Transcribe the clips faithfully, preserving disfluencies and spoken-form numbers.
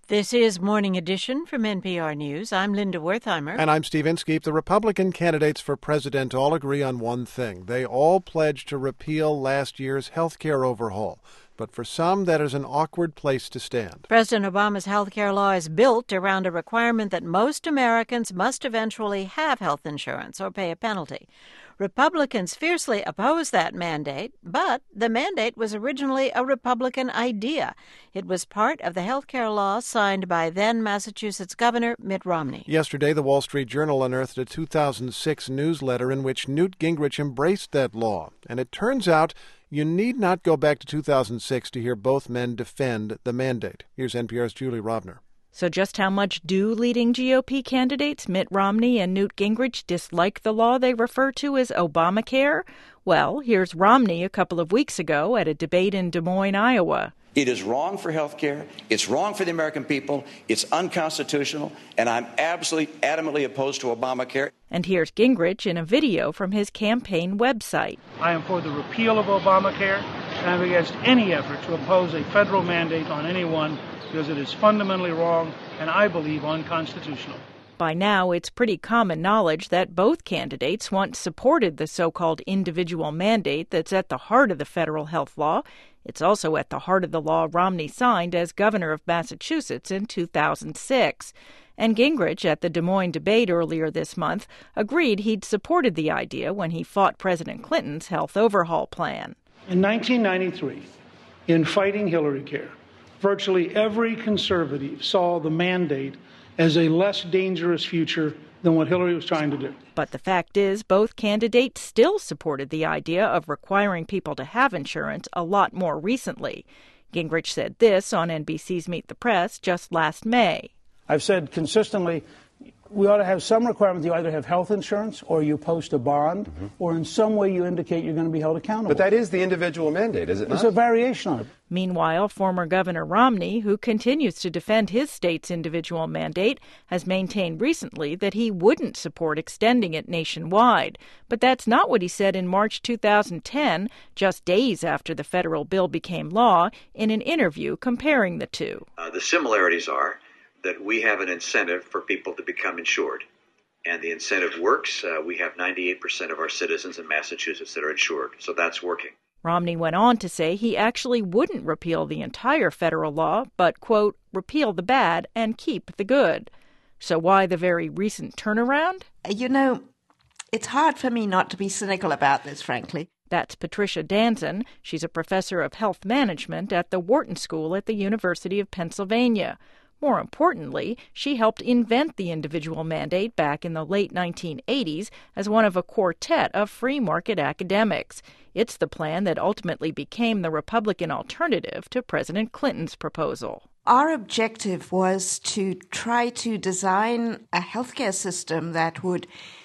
This is Morning Edition from N P R News. I'm Linda Wertheimer. And I'm Steve Inskeep. The Republican candidates for president all agree on one thing. They all pledge to repeal last year's health care overhaul. But for some, that is an awkward place to stand. President Obama's health care law is built around a requirement that most Americans must eventually have health insurance or pay a penalty. Republicans fiercely oppose that mandate, but the mandate was originally a Republican idea. It was part of the health care law signed by then Massachusetts Governor Mitt Romney. Yesterday, the Wall Street Journal unearthed a two thousand six newsletter in which Newt Gingrich embraced that law. And it turns out you need not go back to two thousand six to hear both men defend the mandate. Here's N P R's Julie Rovner. So just how much do leading G O P candidates Mitt Romney and Newt Gingrich dislike the law they refer to as Obamacare? Well, here's Romney a couple of weeks ago at a debate in Des Moines, Iowa. It is wrong for health care. It's wrong for the American people. It's unconstitutional. And I'm absolutely adamantly opposed to Obamacare. And here's Gingrich in a video from his campaign website. I am for the repeal of Obamacare, and I'm against any effort to impose a federal mandate on anyone because it is fundamentally wrong and, I believe, unconstitutional. By now, it's pretty common knowledge that both candidates once supported the so-called individual mandate that's at the heart of the federal health law. It's also at the heart of the law Romney signed as governor of Massachusetts in two thousand six. And Gingrich, at the Des Moines debate earlier this month, agreed he'd supported the idea when he fought President Clinton's health overhaul plan. In nineteen ninety-three, in fighting Hillary Care, virtually every conservative saw the mandate as a less dangerous future than what Hillary was trying to do. But the fact is, both candidates still supported the idea of requiring people to have insurance a lot more recently. Gingrich said this on N B C's Meet the Press just last May. I've said consistently, we ought to have some requirement that you either have health insurance or you post a bond, mm-hmm. or in some way you indicate you're going to be held accountable. But that is the individual mandate, is it not? It's a variation on it. Meanwhile, former Governor Romney, who continues to defend his state's individual mandate, has maintained recently that he wouldn't support extending it nationwide. But that's not what he said in March two thousand ten, just days after the federal bill became law, in an interview comparing the two. Uh, the similarities are that we have an incentive for people to become insured. And the incentive works. Uh, we have ninety-eight percent of our citizens in Massachusetts that are insured. So that's working. Romney went on to say he actually wouldn't repeal the entire federal law, but, quote, repeal the bad and keep the good. So why the very recent turnaround? You know, it's hard for me not to be cynical about this, frankly. That's Patricia Danzon. She's a professor of health management at the Wharton School at the University of Pennsylvania. More importantly, she helped invent the individual mandate back in the late nineteen eighties as one of a quartet of free market academics. It's the plan that ultimately became the Republican alternative to President Clinton's proposal. Our objective was to try to design a healthcare system that would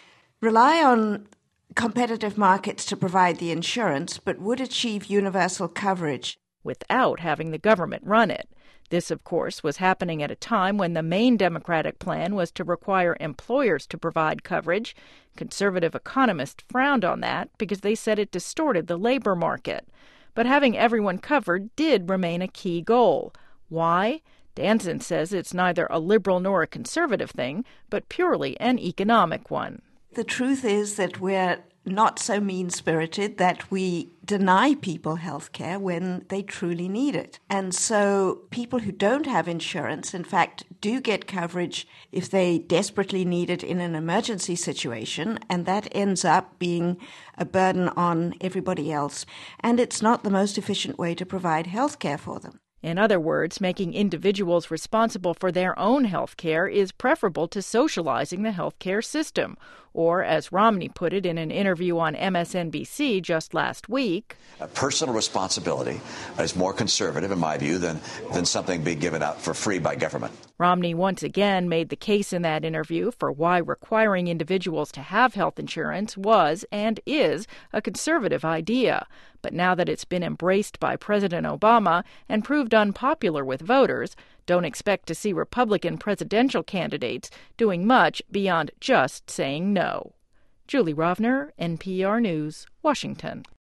rely on competitive markets to provide the insurance, but would achieve universal coverage without having the government run it. This, of course, was happening at a time when the main Democratic plan was to require employers to provide coverage. Conservative economists frowned on that because they said it distorted the labor market. But having everyone covered did remain a key goal. Why? Danzon says it's neither a liberal nor a conservative thing, but purely an economic one. The truth is that we're not so mean-spirited that we deny people health care when they truly need it. And so people who don't have insurance, in fact, do get coverage if they desperately need it in an emergency situation, and that ends up being a burden on everybody else. And it's not the most efficient way to provide health care for them. In other words, making individuals responsible for their own health care is preferable to socializing the health care system. Or, as Romney put it in an interview on M S N B C just last week, personal responsibility is more conservative, in my view, than, than something being given out for free by government. Romney once again made the case in that interview for why requiring individuals to have health insurance was and is a conservative idea. But now that it's been embraced by President Obama and proved unpopular with voters, don't expect to see Republican presidential candidates doing much beyond just saying no. Julie Rovner, N P R News, Washington.